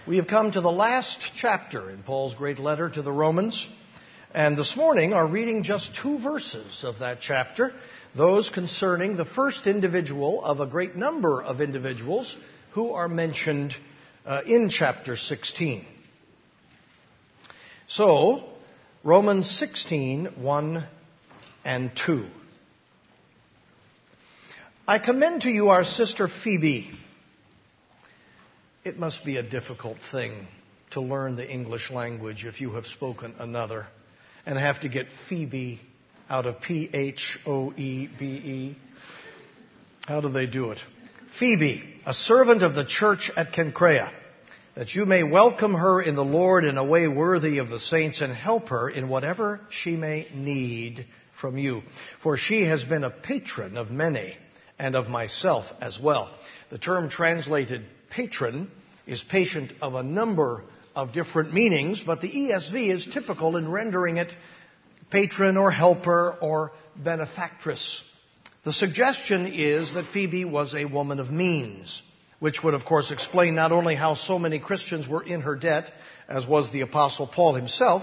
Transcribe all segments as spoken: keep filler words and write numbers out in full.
We have come to the last chapter in Paul's great letter to the Romans, and this morning are reading just two verses of that chapter, those concerning the first individual of a great number of individuals who are mentioned uh, in chapter sixteen. So, Romans sixteen, one and two. I commend to you our sister Phoebe. It must be a difficult thing to learn the English language if you have spoken another and have to get Phoebe out of P H O E B E. How do they do it? Phoebe, a servant of the church at Cenchrea, that you may welcome her in the Lord in a way worthy of the saints and help her in whatever she may need from you. For she has been a patron of many and of myself as well. The term translated patron is patient of a number of different meanings, but the E S V is typical in rendering it patron or helper or benefactress. The suggestion is that Phoebe was a woman of means, which would of course explain not only how so many Christians were in her debt, as was the Apostle Paul himself,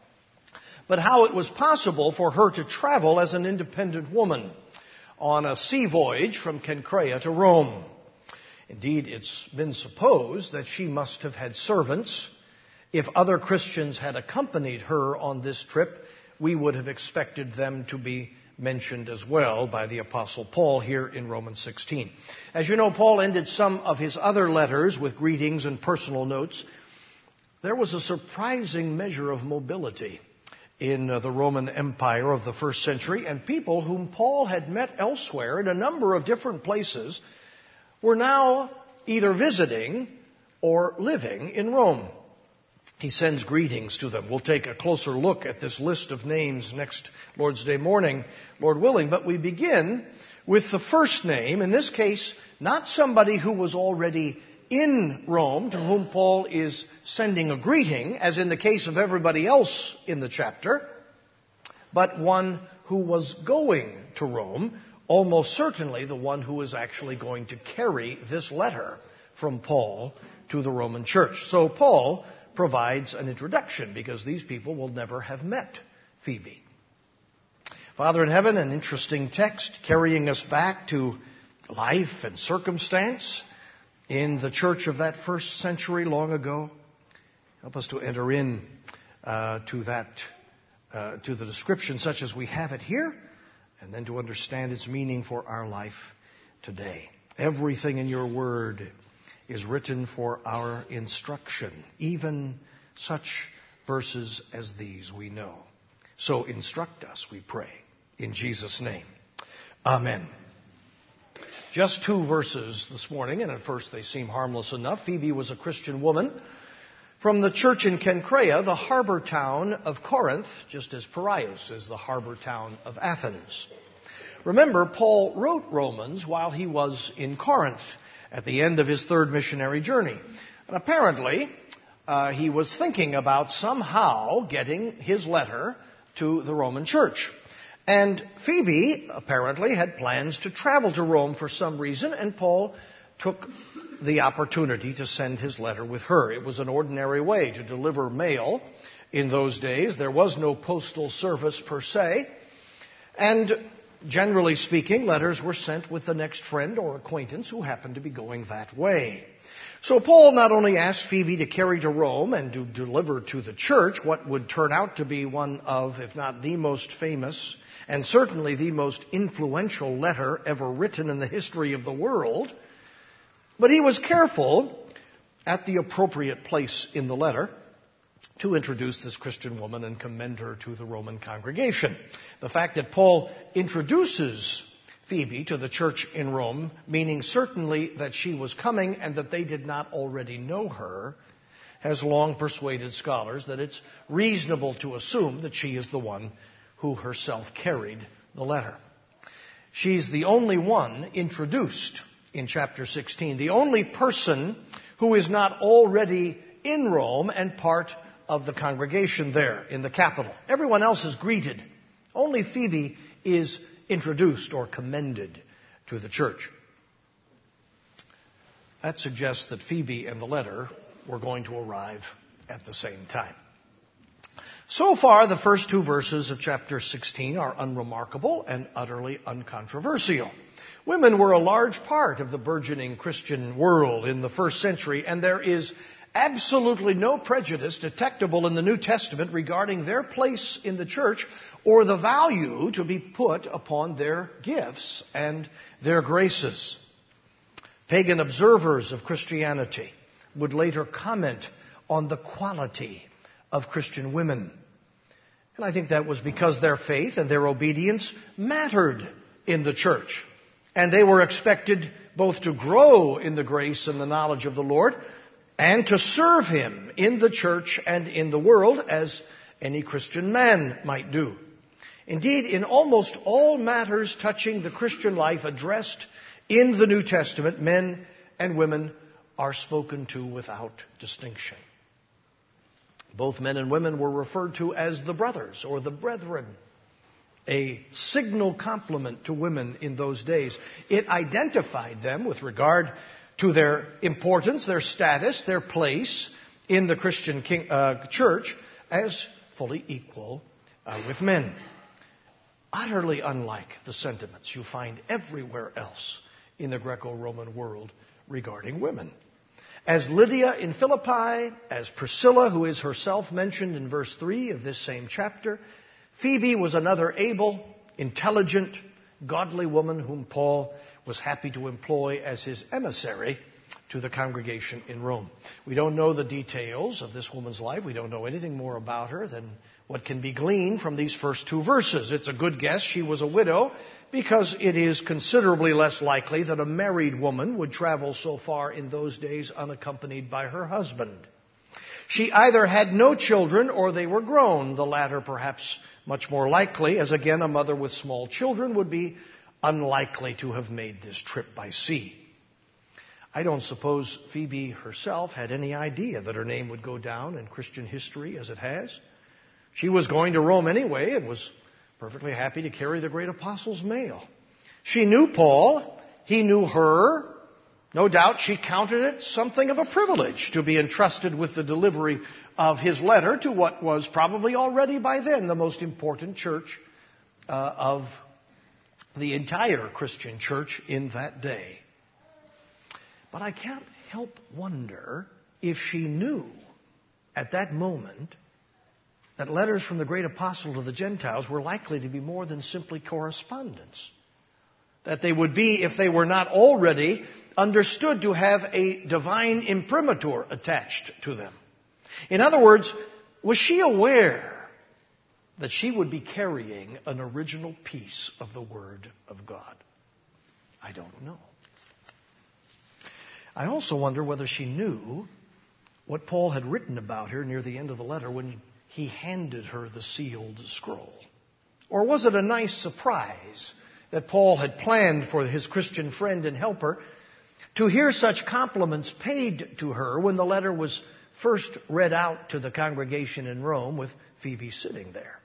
but how it was possible for her to travel as an independent woman on a sea voyage from Cenchrea to Rome. Indeed, it's been supposed that she must have had servants. If other Christians had accompanied her on this trip, we would have expected them to be mentioned as well by the Apostle Paul here in Romans sixteen. As you know, Paul ended some of his other letters with greetings and personal notes. There was a surprising measure of mobility in the Roman Empire of the first century, and people whom Paul had met elsewhere in a number of different places were now either visiting or living in Rome. He sends greetings to them. We'll take a closer look at this list of names next Lord's Day morning, Lord willing. But we begin with the first name, in this case, not somebody who was already in Rome, to whom Paul is sending a greeting, as in the case of everybody else in the chapter, but one who was going to Rome, almost certainly the one who is actually going to carry this letter from Paul to the Roman church. So Paul provides an introduction, because these people will never have met Phoebe. Father in heaven, an interesting text carrying us back to life and circumstance in the church of that first century long ago. Help us to enter in uh, to that, uh, to the description such as we have it here, and then to understand its meaning for our life today. Everything in your word is written for our instruction, even such verses as these we know. So instruct us, we pray, in Jesus' name. Amen. Just two verses this morning, and at first they seem harmless enough. Phoebe was a Christian woman from the church in Cenchrea, the harbor town of Corinth, just as Piraeus is the harbor town of Athens. Remember, Paul wrote Romans while he was in Corinth at the end of his third missionary journey. And apparently, uh, he was thinking about somehow getting his letter to the Roman church. And Phoebe apparently had plans to travel to Rome for some reason, and Paul took the opportunity to send his letter with her. It was an ordinary way to deliver mail in those days. There was no postal service per se. And generally speaking, letters were sent with the next friend or acquaintance who happened to be going that way. So Paul not only asked Phoebe to carry to Rome and to deliver to the church what would turn out to be one of, if not the most famous, and certainly the most influential letter ever written in the history of the world, but he was careful at the appropriate place in the letter to introduce this Christian woman and commend her to the Roman congregation. The fact that Paul introduces Phoebe to the church in Rome, meaning certainly that she was coming and that they did not already know her, has long persuaded scholars that it's reasonable to assume that she is the one who herself carried the letter. She's the only one introduced in chapter sixteen, the only person who is not already in Rome and part of the congregation there in the capital. Everyone else is greeted. Only Phoebe is introduced or commended to the church. That suggests that Phoebe and the letter were going to arrive at the same time. So far, the first two verses of chapter sixteen are unremarkable and utterly uncontroversial. Women were a large part of the burgeoning Christian world in the first century, and there is absolutely no prejudice detectable in the New Testament regarding their place in the church or the value to be put upon their gifts and their graces. Pagan observers of Christianity would later comment on the quality of Christian women. And I think that was because their faith and their obedience mattered in the church. And they were expected both to grow in the grace and the knowledge of the Lord and to serve Him in the church and in the world as any Christian man might do. Indeed, in almost all matters touching the Christian life addressed in the New Testament, men and women are spoken to without distinction. Both men and women were referred to as the brothers or the brethren, a signal compliment to women in those days. It identified them with regard to their importance, their status, their place in the Christian king, uh, church as fully equal uh, with men. Utterly unlike the sentiments you find everywhere else in the Greco-Roman world regarding women. As Lydia in Philippi, as Priscilla, who is herself mentioned in verse three of this same chapter, Phoebe was another able, intelligent, godly woman whom Paul was happy to employ as his emissary to the congregation in Rome. We don't know the details of this woman's life. We don't know anything more about her than what can be gleaned from these first two verses. It's a good guess she was a widow, because it is considerably less likely that a married woman would travel so far in those days unaccompanied by her husband. She either had no children or they were grown, the latter perhaps much more likely, as again a mother with small children would be unlikely to have made this trip by sea. I don't suppose Phoebe herself had any idea that her name would go down in Christian history as it has. She was going to Rome anyway and was perfectly happy to carry the great apostle's mail. She knew Paul. He knew her. No doubt she counted it something of a privilege to be entrusted with the delivery of his letter to what was probably already by then the most important church uh, of the entire Christian church in that day. But I can't help wonder if she knew at that moment that letters from the great apostle to the Gentiles were likely to be more than simply correspondence. That they would be, if they were not already, understood to have a divine imprimatur attached to them. In other words, was she aware that she would be carrying an original piece of the Word of God? I don't know. I also wonder whether she knew what Paul had written about her near the end of the letter when he handed her the sealed scroll. Or was it a nice surprise that Paul had planned for his Christian friend and helper to hear such compliments paid to her when the letter was first read out to the congregation in Rome with Phoebe sitting there?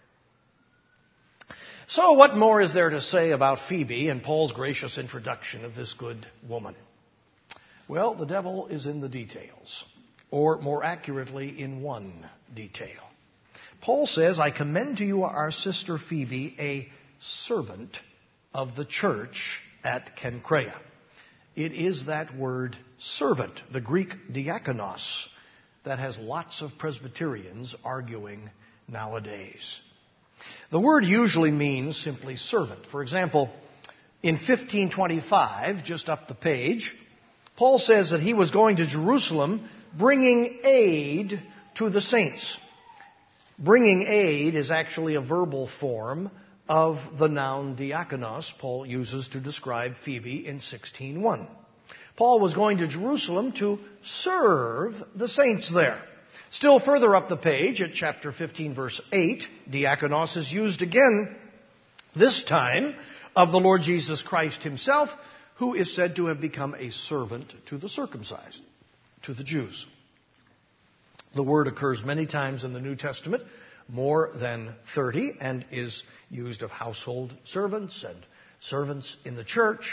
So what more is there to say about Phoebe and Paul's gracious introduction of this good woman? Well, the devil is in the details, or more accurately, in one detail. Paul says, I commend to you our sister Phoebe, a servant of the church at Cenchrea. It is that word servant, the Greek diakonos, that has lots of Presbyterians arguing nowadays. The word usually means simply servant. For example, in fifteen twenty-five, just up the page, Paul says that he was going to Jerusalem bringing aid to the saints. Bringing aid is actually a verbal form of the noun diakonos Paul uses to describe Phoebe in sixteen one. Paul was going to Jerusalem to serve the saints there. Still further up the page, at chapter fifteen, verse eight, diakonos is used again, this time of the Lord Jesus Christ himself, who is said to have become a servant to the circumcised, to the Jews. The word occurs many times in the New Testament, more than thirty, and is used of household servants and servants in the church.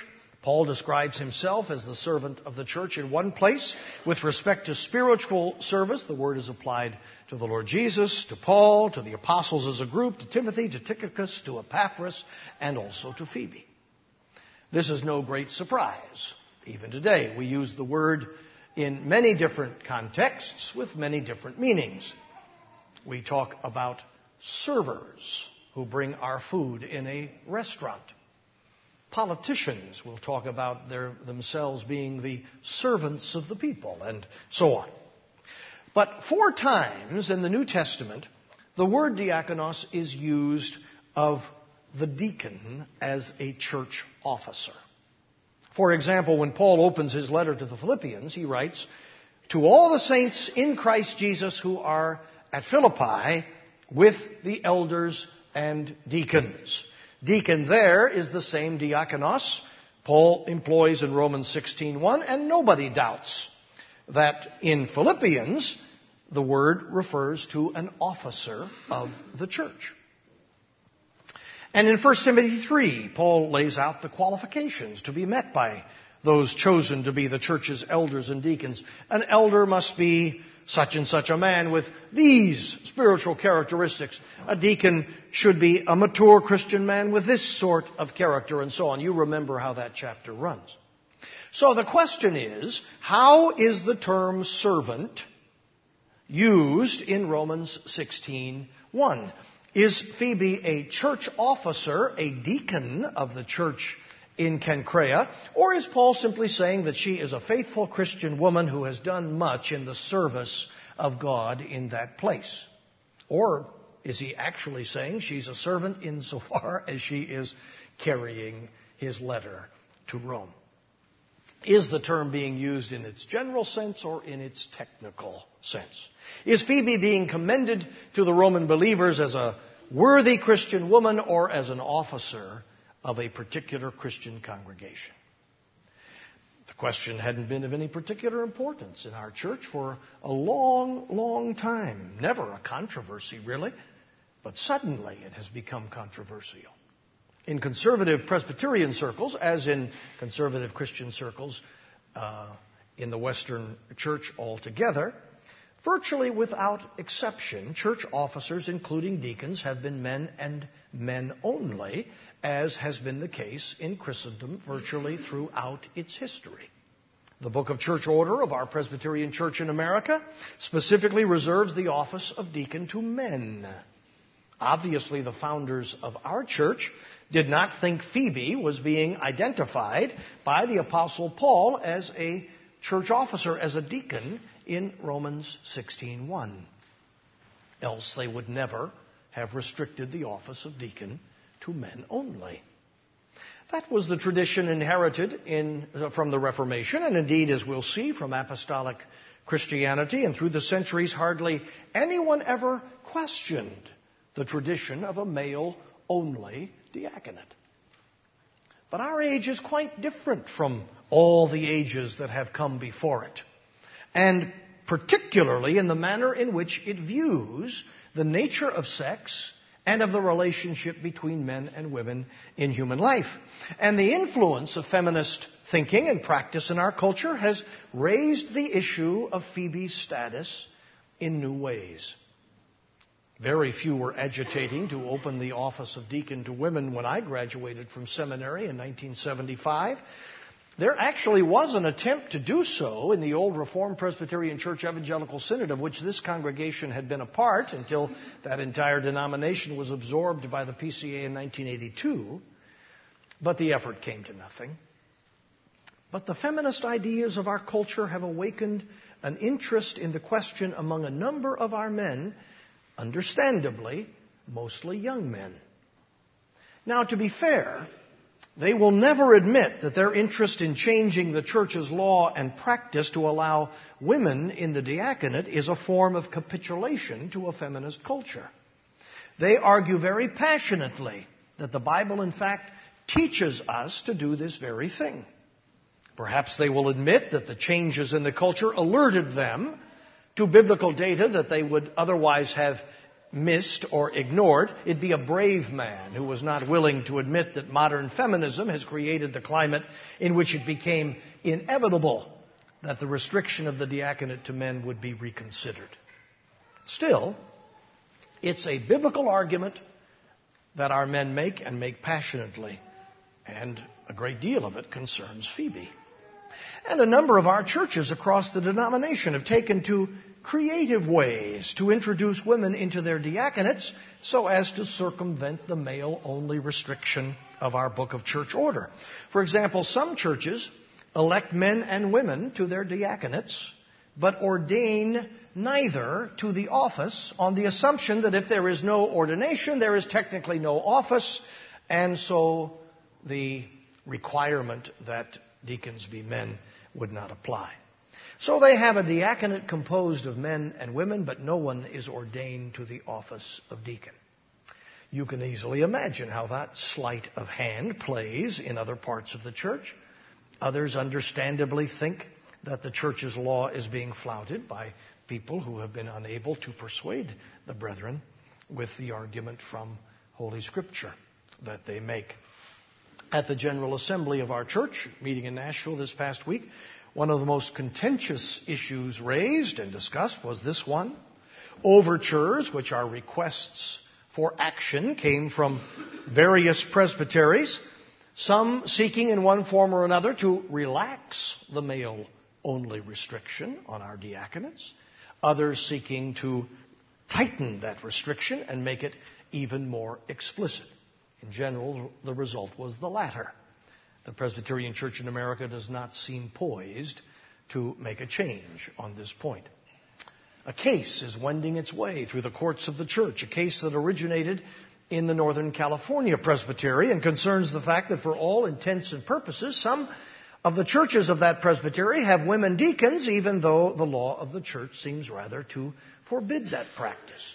Paul describes himself as the servant of the church in one place. With respect to spiritual service, the word is applied to the Lord Jesus, to Paul, to the apostles as a group, to Timothy, to Tychicus, to Epaphras, and also to Phoebe. This is no great surprise. Even today, we use the word in many different contexts with many different meanings. We talk about servers who bring our food in a restaurant. Politicians will talk about their, themselves being the servants of the people, and so on. But four times in the New Testament, the word diakonos is used of the deacon as a church officer. For example, when Paul opens his letter to the Philippians, he writes, "To all the saints in Christ Jesus who are at Philippi with the elders and deacons." Deacon there is the same diakonos Paul employs in Romans sixteen one, and nobody doubts that in Philippians the word refers to an officer of the church. And in First Timothy three, Paul lays out the qualifications to be met by those chosen to be the church's elders and deacons. An elder must be such and such a man with these spiritual characteristics. A deacon should be a mature Christian man with this sort of character, and so on. You remember how that chapter runs. So the question is, how is the term servant used in Romans sixteen one? Is Phoebe a church officer, a deacon of the church in Cenchrea, or is Paul simply saying that she is a faithful Christian woman who has done much in the service of God in that place? Or is he actually saying she's a servant insofar as she is carrying his letter to Rome? Is the term being used in its general sense or in its technical sense? Is Phoebe being commended to the Roman believers as a worthy Christian woman or as an officer of a particular Christian congregation? The question hadn't been of any particular importance in our church for a long, long time. Never a controversy, really. But suddenly it has become controversial. In conservative Presbyterian circles, as in conservative Christian circles uh, in the Western church altogether, virtually without exception, church officers, including deacons, have been men and men only, as has been the case in Christendom virtually throughout its history. The Book of Church Order of our Presbyterian Church in America specifically reserves the office of deacon to men. Obviously, the founders of our church did not think Phoebe was being identified by the Apostle Paul as a church officer, as a deacon in Romans sixteen one. Else they would never have restricted the office of deacon to men only. That was the tradition inherited in, from the Reformation, and indeed, as we'll see, from apostolic Christianity. And through the centuries, hardly anyone ever questioned the tradition of a male-only diaconate. But our age is quite different from all the ages that have come before it, and particularly in the manner in which it views the nature of sex and of the relationship between men and women in human life. And the influence of feminist thinking and practice in our culture has raised the issue of Phoebe's status in new ways. Very few were agitating to open the office of deacon to women when I graduated from seminary in nineteen seventy-five. There actually was an attempt to do so in the old Reformed Presbyterian Church Evangelical Synod, of which this congregation had been a part until that entire denomination was absorbed by the P C A in nineteen eighty-two. But the effort came to nothing. But the feminist ideas of our culture have awakened an interest in the question among a number of our men, understandably, mostly young men. Now, to be fair, they will never admit that their interest in changing the church's law and practice to allow women in the diaconate is a form of capitulation to a feminist culture. They argue very passionately that the Bible, in fact, teaches us to do this very thing. Perhaps they will admit that the changes in the culture alerted them to biblical data that they would otherwise have missed or ignored. It'd be a brave man who was not willing to admit that modern feminism has created the climate in which it became inevitable that the restriction of the diaconate to men would be reconsidered. Still, it's a biblical argument that our men make and make passionately, and a great deal of it concerns Phoebe. And a number of our churches across the denomination have taken to creative ways to introduce women into their diaconates so as to circumvent the male-only restriction of our Book of Church Order. For example, some churches elect men and women to their diaconates, but ordain neither to the office on the assumption that if there is no ordination, there is technically no office, and so the requirement that deacons be men would not apply. So they have a diaconate composed of men and women, but no one is ordained to the office of deacon. You can easily imagine how that sleight of hand plays in other parts of the church. Others understandably think that the church's law is being flouted by people who have been unable to persuade the brethren with the argument from Holy Scripture that they make. At the General Assembly of our church, meeting in Nashville this past week, one of the most contentious issues raised and discussed was this one. Overtures, which are requests for action, came from various presbyteries, some seeking in one form or another to relax the male-only restriction on our diaconates, others seeking to tighten that restriction and make it even more explicit. In general, the result was the latter. The Presbyterian Church in America does not seem poised to make a change on this point. A case is wending its way through the courts of the church, a case that originated in the Northern California Presbytery and concerns the fact that for all intents and purposes, some of the churches of that presbytery have women deacons, even though the law of the church seems rather to forbid that practice.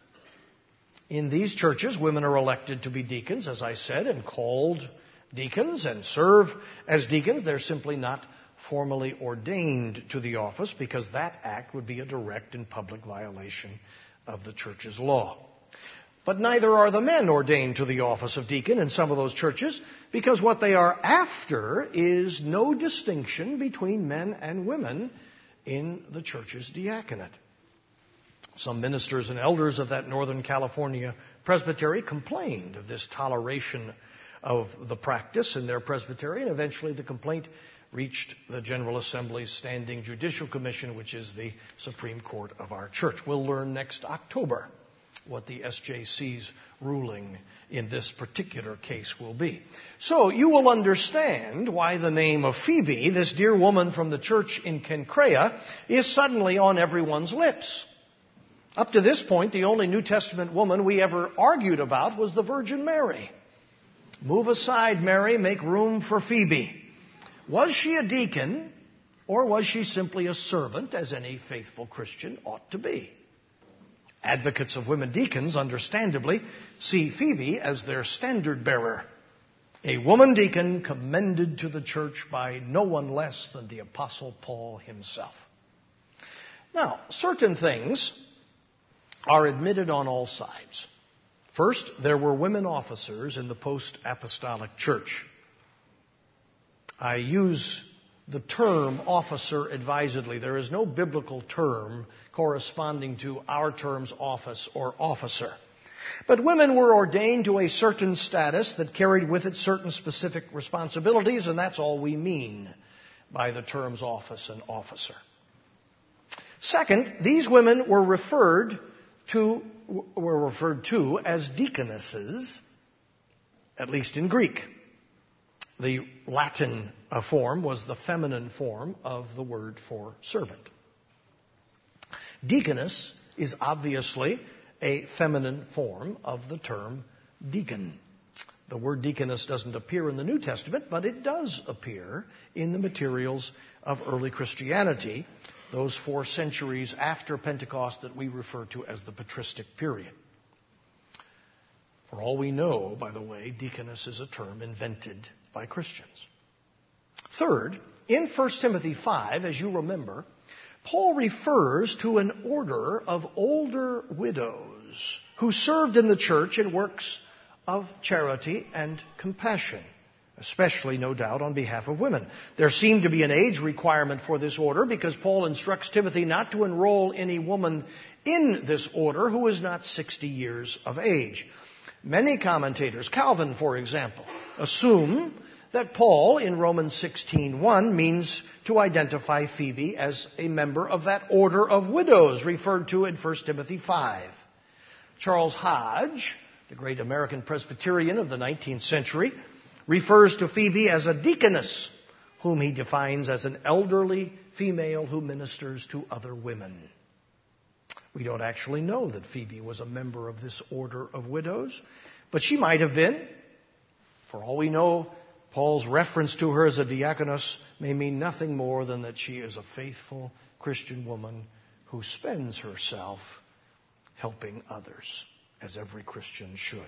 In these churches, women are elected to be deacons, as I said, and called deacons and serve as deacons. They're simply not formally ordained to the office because that act would be a direct and public violation of the church's law. But neither are the men ordained to the office of deacon in some of those churches because what they are after is no distinction between men and women in the church's diaconate. Some ministers and elders of that Northern California presbytery complained of this toleration of the practice in their presbytery, and eventually the complaint reached the General Assembly's Standing Judicial Commission, which is the Supreme Court of our church. We'll learn next October what the S J C's ruling in this particular case will be. So you will understand why the name of Phoebe, this dear woman from the church in Kencrea, is suddenly on everyone's lips. Up to this point, the only New Testament woman we ever argued about was the Virgin Mary. Move aside, Mary, make room for Phoebe. Was she a deacon, or was she simply a servant, as any faithful Christian ought to be? Advocates of women deacons, understandably, see Phoebe as their standard bearer, a woman deacon commended to the church by no one less than the Apostle Paul himself. Now, certain things are admitted on all sides. First, there were women officers in the post-apostolic church. I use the term officer advisedly. There is no biblical term corresponding to our terms office or officer. But women were ordained to a certain status that carried with it certain specific responsibilities, and that's all we mean by the terms office and officer. Second, these women were referred to were referred to as deaconesses, at least in Greek. The Latin uh, form was the feminine form of the word for servant. Deaconess is obviously a feminine form of the term deacon. The word deaconess doesn't appear in the New Testament, but it does appear in the materials of early Christianity, those four centuries after Pentecost that we refer to as the patristic period. For all we know, by the way, deaconess is a term invented by Christians. Third, in First Timothy five, as you remember, Paul refers to an order of older widows widows who served in the church in works of charity and compassion, especially, no doubt, on behalf of women. There seemed to be an age requirement for this order because Paul instructs Timothy not to enroll any woman in this order who is not sixty years of age. Many commentators, Calvin, for example, assume that Paul, in Romans sixteen one, means to identify Phoebe as a member of that order of widows referred to in First Timothy five. Charles Hodge, the great American Presbyterian of the nineteenth century, refers to Phoebe as a deaconess, whom he defines as an elderly female who ministers to other women. We don't actually know that Phoebe was a member of this order of widows, but she might have been. For all we know, Paul's reference to her as a diakonos may mean nothing more than that she is a faithful Christian woman who spends herself helping others, as every Christian should.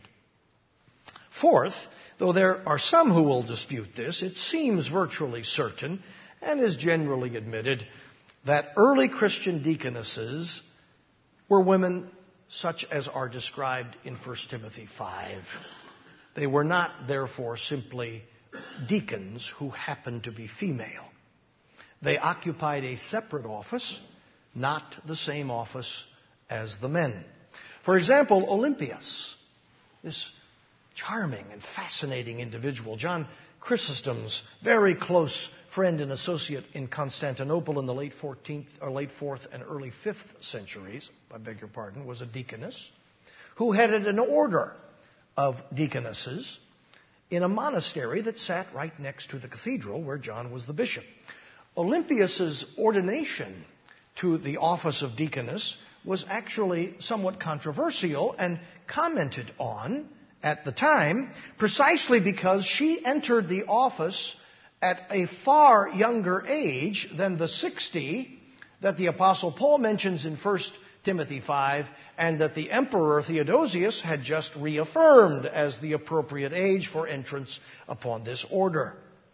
Fourth, though there are some who will dispute this, it seems virtually certain and is generally admitted that early Christian deaconesses were women such as are described in First Timothy five. They were not, therefore, simply deacons who happened to be female. They occupied a separate office, not the same office as the men. For example, Olympias, this charming and fascinating individual, John Chrysostom's very close friend and associate in Constantinople in the late fourteenth or late fourth and early fifth centuries, I beg your pardon, was a deaconess who headed an order of deaconesses in a monastery that sat right next to the cathedral where John was the bishop. Olympias's ordination to the office of deaconess was actually somewhat controversial and commented on at the time, precisely because she entered the office at a far younger age than the sixty that the Apostle Paul mentions in First Timothy five, and that the Emperor Theodosius had just reaffirmed as the appropriate age for entrance upon this order.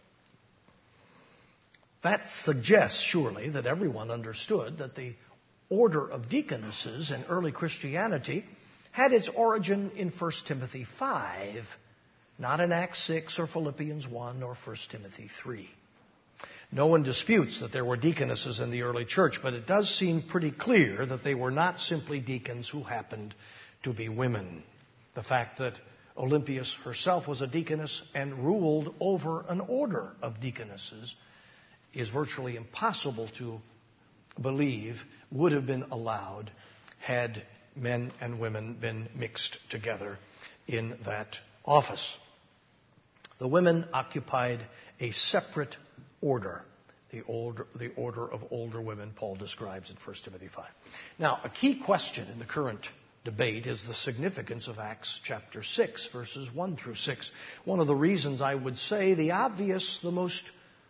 That suggests, surely, that everyone understood that the order of deaconesses in early Christianity had its origin in First Timothy five, not in Acts six or Philippians one or First Timothy three. No one disputes that there were deaconesses in the early church, but it does seem pretty clear that they were not simply deacons who happened to be women. The fact that Olympias herself was a deaconess and ruled over an order of deaconesses is virtually impossible to believe would have been allowed had men and women been mixed together in that office. The women occupied a separate order, the, older, the order of older women Paul describes in First Timothy five. Now, a key question in the current debate is the significance of Acts chapter six, verses one through six. One of the reasons, I would say, the obvious, the most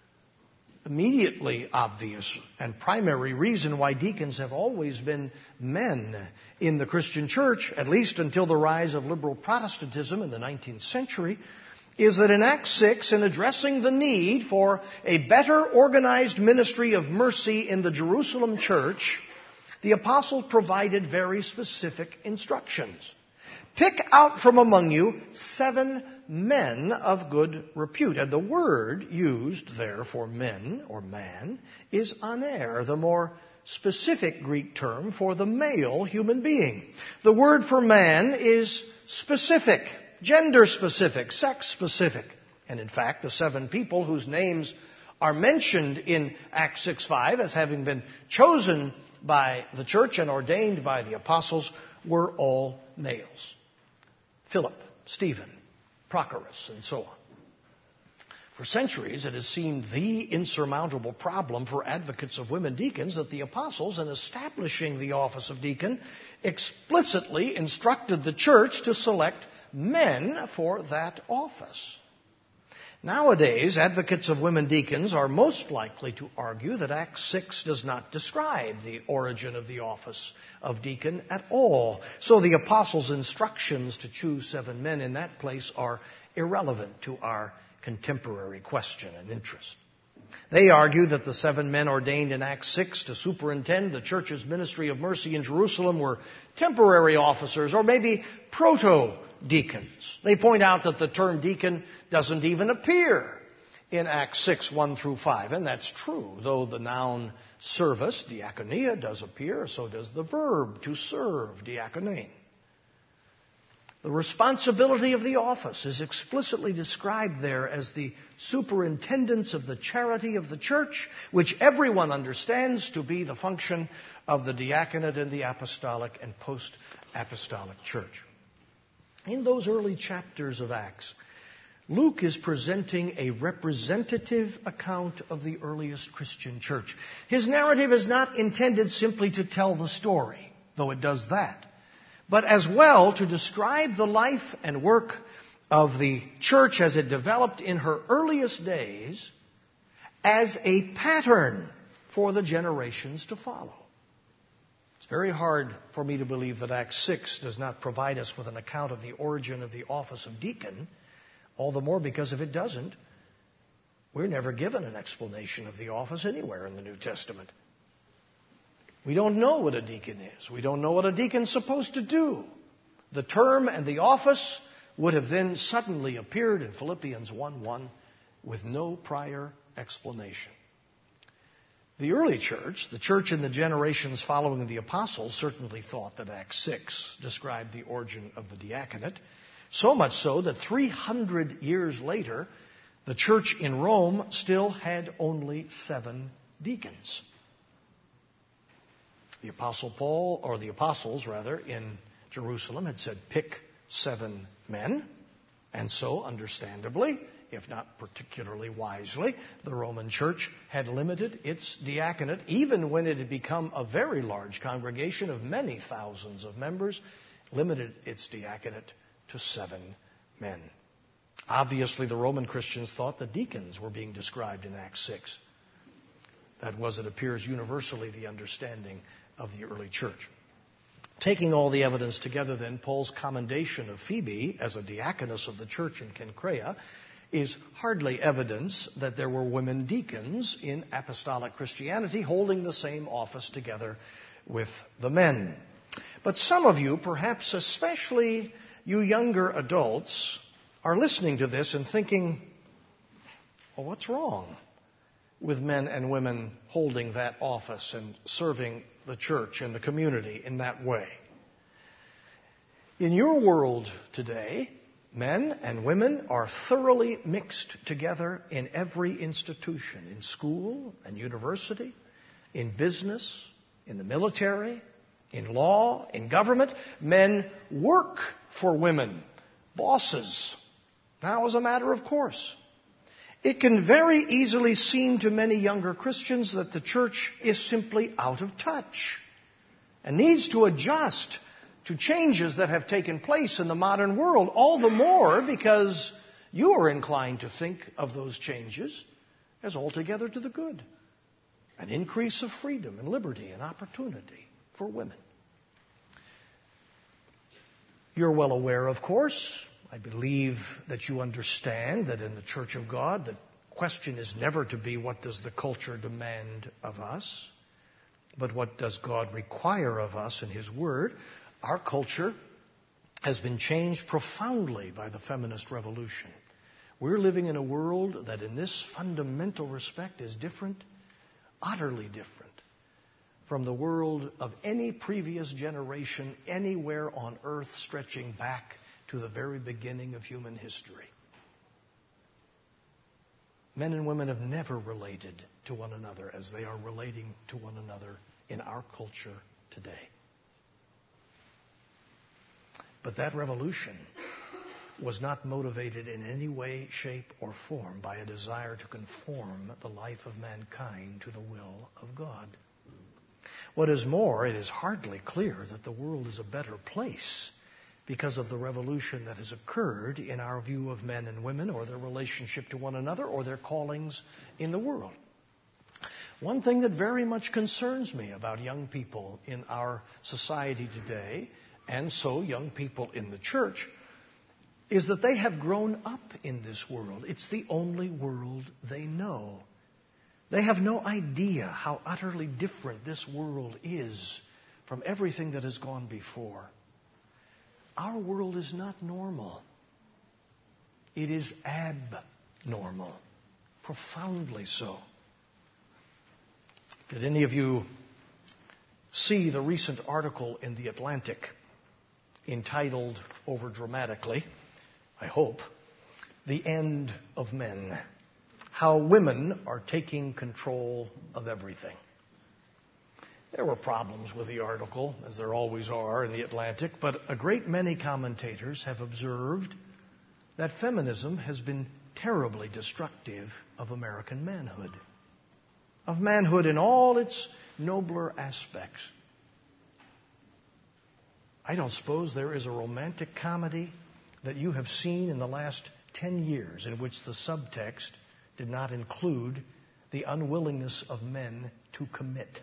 immediately obvious and primary reason why deacons have always been men in the Christian church, at least until the rise of liberal Protestantism in the nineteenth century, is that in Acts six, in addressing the need for a better organized ministry of mercy in the Jerusalem church, the apostle provided very specific instructions. Pick out from among you seven men of good repute. And the word used there for men or man is aner, the more specific Greek term for the male human being. The word for man is specific, gender specific, sex specific. And in fact, the seven people whose names are mentioned in Acts six five as having been chosen by the church and ordained by the apostles were all males. Philip, Stephen, Prochorus, and so on. For centuries, it has seemed the insurmountable problem for advocates of women deacons that the apostles, in establishing the office of deacon, explicitly instructed the church to select men for that office. Nowadays, advocates of women deacons are most likely to argue that Acts six does not describe the origin of the office of deacon at all. So the apostles' instructions to choose seven men in that place are irrelevant to our contemporary question and interest. They argue that the seven men ordained in Acts six to superintend the church's ministry of mercy in Jerusalem were temporary officers or maybe proto-deacons. They point out that the term deacon doesn't even appear in Acts six, one through five. And that's true, though the noun service, diakonia, does appear, so does the verb to serve, diakonein. The responsibility of the office is explicitly described there as the superintendence of the charity of the church, which everyone understands to be the function of the diaconate in the apostolic and post-apostolic church. In those early chapters of Acts, Luke is presenting a representative account of the earliest Christian church. His narrative is not intended simply to tell the story, though it does that, but as well to describe the life and work of the church as it developed in her earliest days as a pattern for the generations to follow. It's very hard for me to believe that Acts six does not provide us with an account of the origin of the office of deacon, all the more because if it doesn't, we're never given an explanation of the office anywhere in the New Testament. We don't know what a deacon is. We don't know what a deacon's supposed to do. The term and the office would have then suddenly appeared in Philippians one one with no prior explanation. The early church, the church in the generations following the apostles, certainly thought that Acts six described the origin of the diaconate, so much so that three hundred years later, the church in Rome still had only seven deacons. The Apostle Paul, or the apostles rather, in Jerusalem had said, pick seven men. And so, understandably, if not particularly wisely, the Roman church had limited its diaconate, even when it had become a very large congregation of many thousands of members, limited its diaconate to seven men. Obviously, the Roman Christians thought the deacons were being described in Acts six. That was, it appears, universally the understanding of the early church. Taking all the evidence together, then, Paul's commendation of Phoebe as a diaconess of the church in Cenchrea is hardly evidence that there were women deacons in apostolic Christianity holding the same office together with the men. But some of you, perhaps especially you younger adults, are listening to this and thinking, well, what's wrong with men and women holding that office and serving the church and the community in that way? In your world today, men and women are thoroughly mixed together in every institution, in school and university, in business, in the military, in law, in government. Men work for women, bosses, now as a matter of course. It can very easily seem to many younger Christians that the church is simply out of touch and needs to adjust to changes that have taken place in the modern world, all the more because you are inclined to think of those changes as altogether to the good. An increase of freedom and liberty and opportunity for women. You're well aware, of course, I believe that you understand that in the Church of God, the question is never to be what does the culture demand of us, but what does God require of us in His Word. Our culture has been changed profoundly by the feminist revolution. We're living in a world that in this fundamental respect is different, utterly different from the world of any previous generation anywhere on earth, stretching back to the very beginning of human history. Men and women have never related to one another as they are relating to one another in our culture today. But that revolution was not motivated in any way, shape, or form by a desire to conform the life of mankind to the will of God. What is more, it is hardly clear that the world is a better place because of the revolution that has occurred in our view of men and women or their relationship to one another or their callings in the world. One thing that very much concerns me about young people in our society today, and so young people in the church, is that they have grown up in this world. It's the only world they know. They have no idea how utterly different this world is from everything that has gone before. Our world is not normal. It is abnormal, profoundly so. Did any of you see the recent article in The Atlantic entitled, overdramatically, I hope, "The End of Men: How Women Are Taking Control of Everything"? There were problems with the article, as there always are in The Atlantic, but a great many commentators have observed that feminism has been terribly destructive of American manhood, of manhood in all its nobler aspects. I don't suppose there is a romantic comedy that you have seen in the last ten years in which the subtext did not include the unwillingness of men to commit.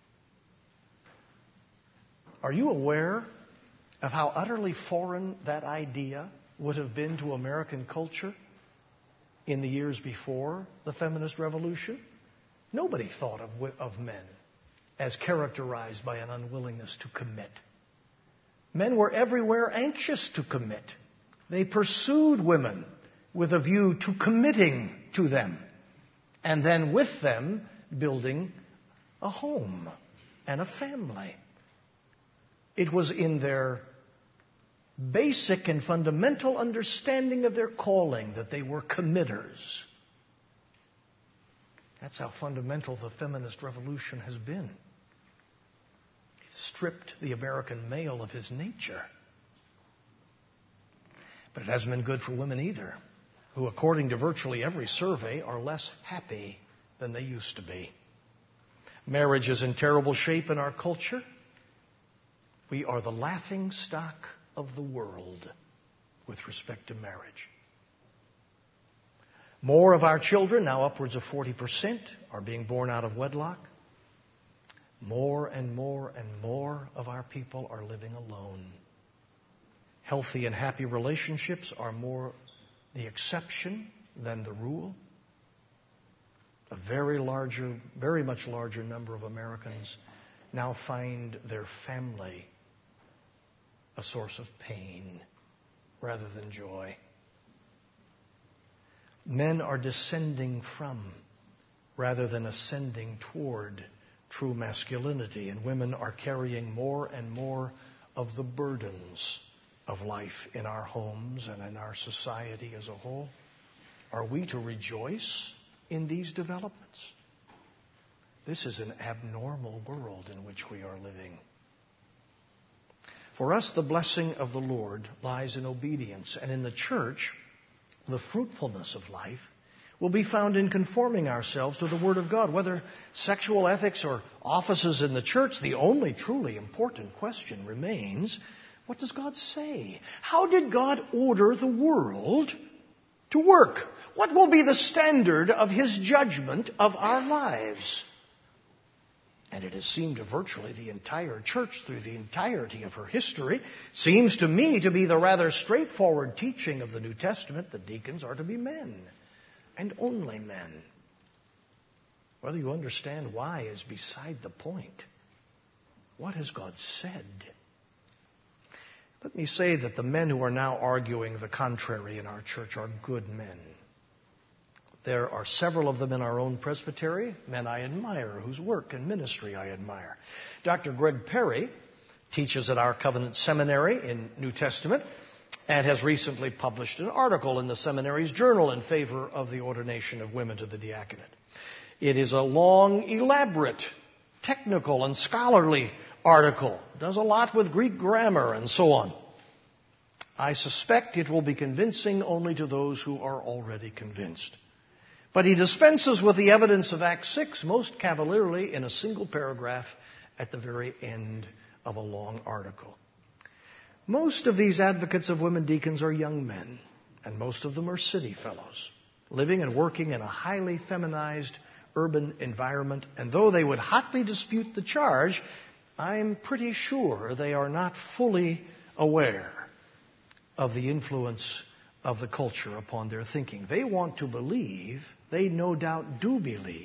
Are you aware of how utterly foreign that idea would have been to American culture in the years before the feminist revolution? Nobody thought of, of men as characterized by an unwillingness to commit. Men were everywhere anxious to commit. They pursued women with a view to committing to them, and then with them building a home and a family. It was in their basic and fundamental understanding of their calling that they were committers. That's how fundamental the feminist revolution has been. It stripped the American male of his nature. But it hasn't been good for women either, who, according to virtually every survey, are less happy than they used to be. Marriage is in terrible shape in our culture. We are the laughing stock of the world with respect to marriage. More of our children, now upwards of forty percent, are being born out of wedlock. More and more and more of our people are living alone. Healthy and happy relationships are more the exception than the rule. A very larger, very much larger number of Americans now find their family a source of pain rather than joy. Men are descending from rather than ascending toward true masculinity, and women are carrying more and more of the burdens of life in our homes and in our society as a whole. Are we to rejoice in these developments? This is an abnormal world in which we are living. For us, the blessing of the Lord lies in obedience, and in the church, the fruitfulness of life will be found in conforming ourselves to the Word of God. Whether sexual ethics or offices in the church, the only truly important question remains, what does God say? How did God order the world to work? What will be the standard of His judgment of our lives? And it has seemed to virtually the entire church through the entirety of her history, seems to me to be the rather straightforward teaching of the New Testament that deacons are to be men, and only men. Whether you understand why is beside the point. What has God said? Let me say that the men who are now arguing the contrary in our church are good men. There are several of them in our own presbytery, men I admire, whose work and ministry I admire. Doctor Greg Perry teaches at our Covenant Seminary in New Testament and has recently published an article in the seminary's journal in favor of the ordination of women to the diaconate. It is a long, elaborate, technical, and scholarly article. It does a lot with Greek grammar and so on. I suspect it will be convincing only to those who are already convinced. But he dispenses with the evidence of Acts six most cavalierly in a single paragraph at the very end of a long article. Most of these advocates of women deacons are young men, and most of them are city fellows, living and working in a highly feminized urban environment. And though they would hotly dispute the charge, I'm pretty sure they are not fully aware of the influence of the culture upon their thinking. They want to believe, they no doubt do believe,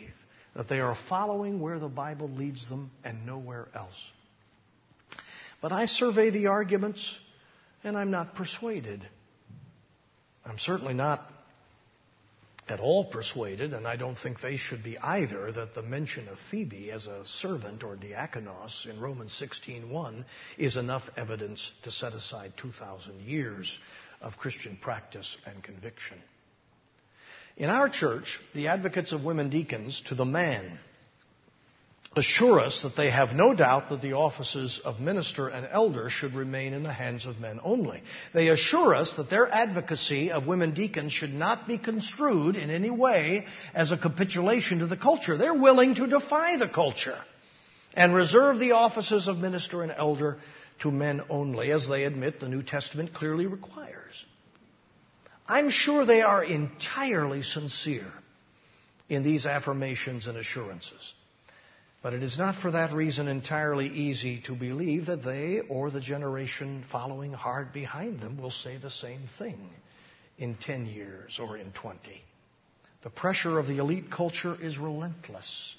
that they are following where the Bible leads them and nowhere else. But I survey the arguments, and I'm not persuaded. I'm certainly not at all persuaded, and I don't think they should be either, that the mention of Phoebe as a servant or diakonos in Romans sixteen one is enough evidence to set aside two thousand years of Christian practice and conviction. In our church, the advocates of women deacons, to the man, assure us that they have no doubt that the offices of minister and elder should remain in the hands of men only. They assure us that their advocacy of women deacons should not be construed in any way as a capitulation to the culture. They're willing to defy the culture and reserve the offices of minister and elder to men only, as they admit the New Testament clearly requires. I'm sure they are entirely sincere in these affirmations and assurances. But it is not for that reason entirely easy to believe that they or the generation following hard behind them will say the same thing in ten years or in twenty. The pressure of the elite culture is relentless.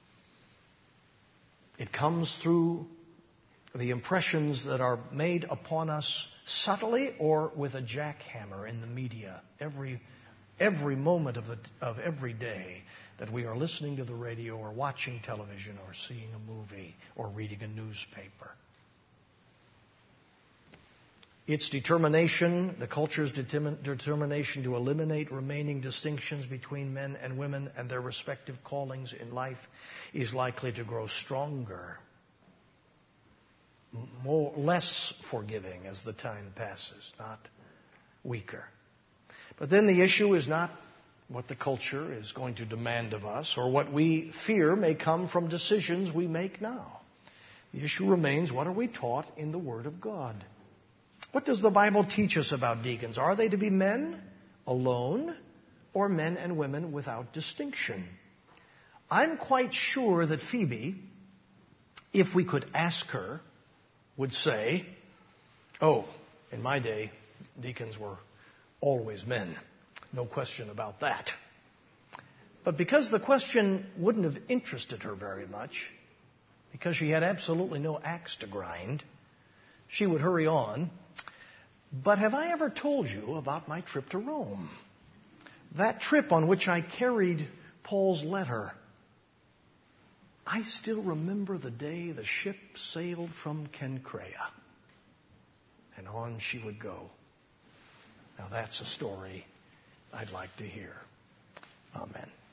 It comes through the impressions that are made upon us subtly or with a jackhammer in the media every every moment of, the, of every day that we are listening to the radio or watching television or seeing a movie or reading a newspaper. Its determination, the culture's determin- determination to eliminate remaining distinctions between men and women and their respective callings in life is likely to grow stronger, more, less forgiving as the time passes, not weaker. But then the issue is not what the culture is going to demand of us or what we fear may come from decisions we make now. The issue remains, what are we taught in the Word of God? What does the Bible teach us about deacons? Are they to be men alone or men and women without distinction? I'm quite sure that Phoebe, if we could ask her, would say, oh, in my day, deacons were always men. No question about that. But because the question wouldn't have interested her very much, because she had absolutely no axe to grind, she would hurry on. But have I ever told you about my trip to Rome? That trip on which I carried Paul's letter. I still remember the day the ship sailed from Cenchrea. And on she would go. Now that's a story I'd like to hear. Amen.